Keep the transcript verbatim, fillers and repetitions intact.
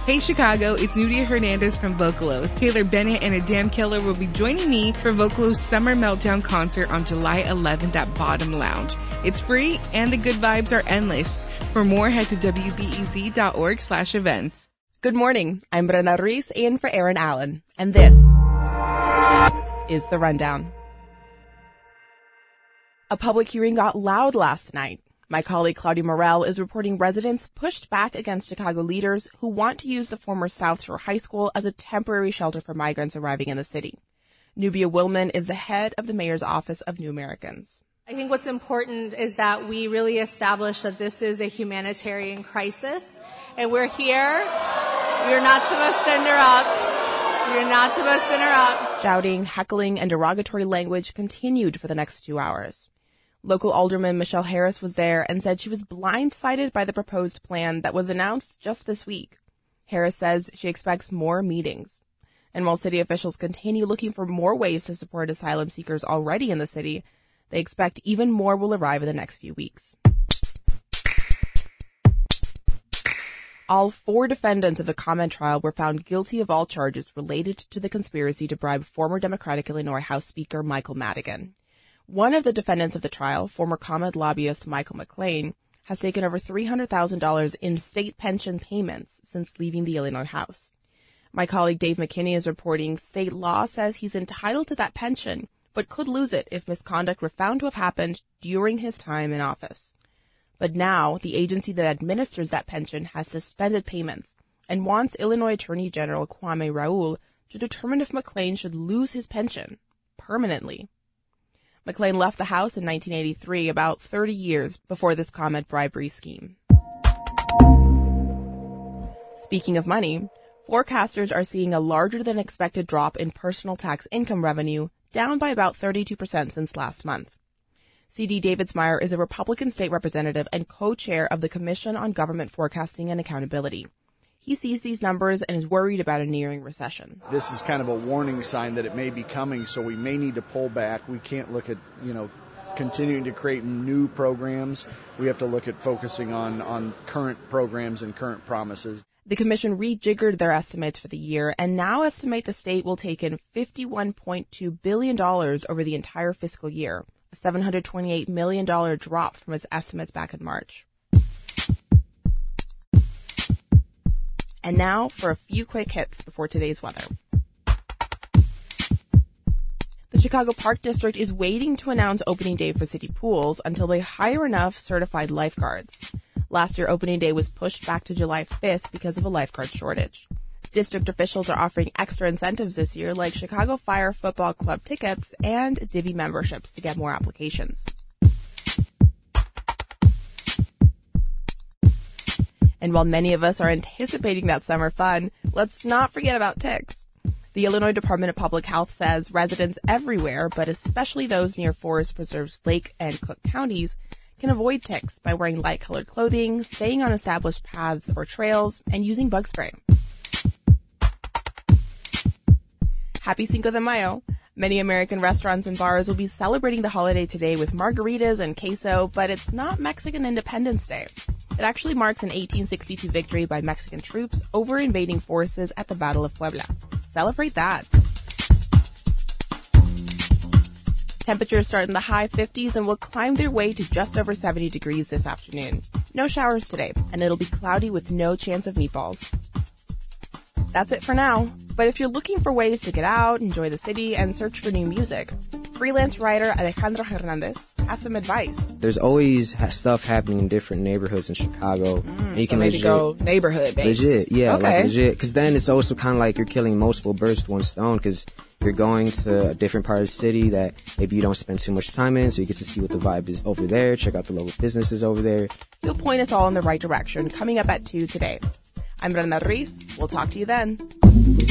Hey Chicago, it's Nudia Hernandez from Vocalo. Taylor Bennett and Adam Keller will be joining me for Vocalo's Summer Meltdown concert on July eleventh at Bottom Lounge. It's free and the good vibes are endless. For more, head to W B E Z dot org slash events. Good morning. I'm Brenna Ruiz in for Aaron Allen, and this is The Rundown. A public hearing got loud last night. My colleague Claudia Morel is reporting residents pushed back against Chicago leaders who want to use the former South Shore High School as a temporary shelter for migrants arriving in the city. Nubia Willman is the head of the mayor's office of New Americans. I think what's important is that we really establish that this is a humanitarian crisis, and we're here. You're not supposed to interrupt. You're not supposed to interrupt. Shouting, heckling, and derogatory language continued for the next two hours. Local Alderman Michelle Harris was there and said she was blindsided by the proposed plan that was announced just this week. Harris says she expects more meetings. And while city officials continue looking for more ways to support asylum seekers already in the city, they expect even more will arrive in the next few weeks. All four defendants of the comment trial were found guilty of all charges related to the conspiracy to bribe former Democratic Illinois House Speaker Michael Madigan. One of the defendants of the trial, former comment lobbyist Michael McLean, has taken over three hundred thousand dollars in state pension payments since leaving the Illinois House. My colleague Dave McKinney is reporting state law says he's entitled to that pension, but could lose it if misconduct were found to have happened during his time in office. But now, the agency that administers that pension has suspended payments and wants Illinois Attorney General Kwame Raoul to determine if McLean should lose his pension permanently. McLean left the House in nineteen eighty-three, about thirty years before this comment bribery scheme. Speaking of money, forecasters are seeing a larger than expected drop in personal tax income revenue, down by about thirty-two percent since last month. C D Davidsmeyer is a Republican state representative and co-chair of the Commission on Government Forecasting and Accountability. He sees these numbers and is worried about a nearing recession. This is kind of a warning sign that it may be coming, so we may need to pull back. We can't look at, you know, continuing to create new programs. We have to look at focusing on, on current programs and current promises. The commission rejiggered their estimates for the year and now estimate the state will take in fifty-one point two billion dollars over the entire fiscal year, a seven hundred twenty-eight million dollars drop from its estimates back in March. And now for a few quick hits before today's weather. The Chicago Park District is waiting to announce opening day for city pools until they hire enough certified lifeguards. Last year, opening day was pushed back to July fifth because of a lifeguard shortage. District officials are offering extra incentives this year, like Chicago Fire Football Club tickets and Divvy memberships to get more applications. And while many of us are anticipating that summer fun, let's not forget about ticks. The Illinois Department of Public Health says residents everywhere, but especially those near Forest Preserves Lake and Cook counties, can avoid ticks by wearing light-colored clothing, staying on established paths or trails, and using bug spray. Happy Cinco de Mayo! Many American restaurants and bars will be celebrating the holiday today with margaritas and queso, but it's not Mexican Independence Day. It actually marks an eighteen sixty-two victory by Mexican troops over invading forces at the Battle of Puebla. Celebrate that. Temperatures start in the high fifties and will climb their way to just over seventy degrees this afternoon. No showers today, and it'll be cloudy with no chance of meatballs. That's it for now. But if you're looking for ways to get out, enjoy the city, and search for new music, freelance writer Alejandro Hernandez has some advice. There's always ha- stuff happening in different neighborhoods in Chicago. Mm, you so can maybe legit, go neighborhood based. Legit, yeah, okay. like legit. Because then it's also kind of like you're killing multiple birds with one stone, because you're going to a different part of the city that maybe you don't spend too much time in, so you get to see what the vibe is over there, check out the local businesses over there. He'll point us all in the right direction, coming up at two today. I'm Brenda Ruiz. We'll talk to you then.